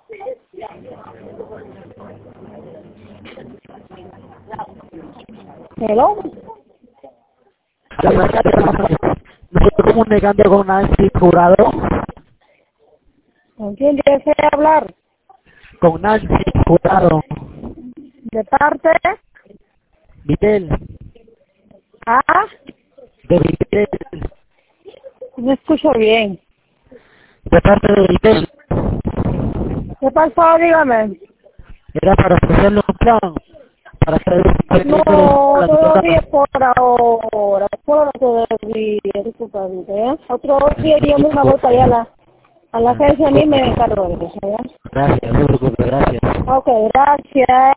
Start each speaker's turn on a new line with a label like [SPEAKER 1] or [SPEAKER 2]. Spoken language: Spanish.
[SPEAKER 1] Hello.
[SPEAKER 2] Me estoy comunicando con Nancy Jurado.
[SPEAKER 1] ¿Con quién desea hablar?
[SPEAKER 2] Con Nancy Jurado.
[SPEAKER 1] ¿De parte?
[SPEAKER 2] Vitel.
[SPEAKER 1] Ah,
[SPEAKER 2] De Vitel.
[SPEAKER 1] no escucho bien.
[SPEAKER 2] De parte de Vitel.
[SPEAKER 1] ¿Qué pasó? Dígame.
[SPEAKER 2] Era para ofrecerle un plan. Para hacer
[SPEAKER 1] No, todavía por ahora. Por ahora todavía, disculpadita, ¿ya? Otro día yo misma voy para allá a la agencia, a mí me encargo de eso, ¿ya?
[SPEAKER 2] Gracias, no se preocupe, gracias.
[SPEAKER 1] Ok, gracias.